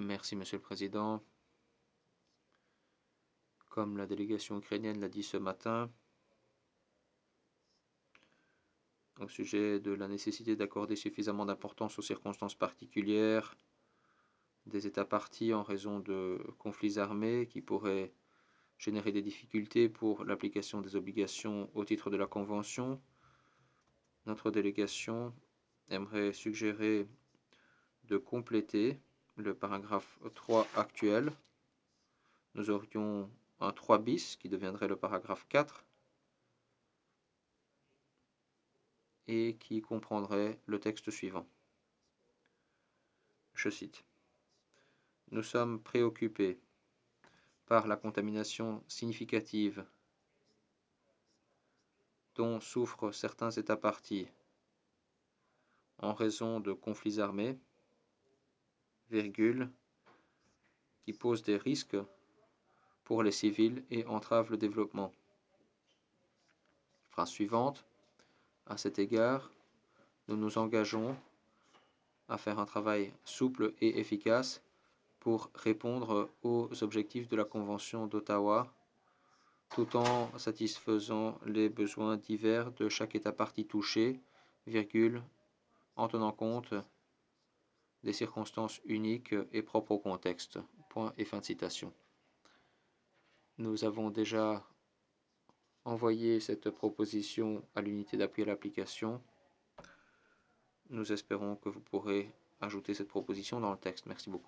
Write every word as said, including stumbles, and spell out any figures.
Merci, Monsieur le Président. Comme la délégation ukrainienne l'a dit ce matin, au sujet de la nécessité d'accorder suffisamment d'importance aux circonstances particulières des États parties en raison de conflits armés qui pourraient générer des difficultés pour l'application des obligations au titre de la Convention, notre délégation aimerait suggérer de compléter le paragraphe trois actuel. Nous aurions un trois bis qui deviendrait le paragraphe quatre et qui comprendrait le texte suivant. Je cite. Nous sommes préoccupés par la contamination significative dont souffrent certains États parties en raison de conflits armés, virgule, qui posent des risques pour les civils et entravent le développement. Phrase suivante. À cet égard, nous nous engageons à faire un travail souple et efficace pour répondre aux objectifs de la Convention d'Ottawa tout en satisfaisant les besoins divers de chaque État partie touché, virgule, en tenant compte des circonstances uniques et propres au contexte. Point et fin de citation. Nous avons déjà envoyé cette proposition à l'unité d'appui à l'application. Nous espérons que vous pourrez ajouter cette proposition dans le texte. Merci beaucoup.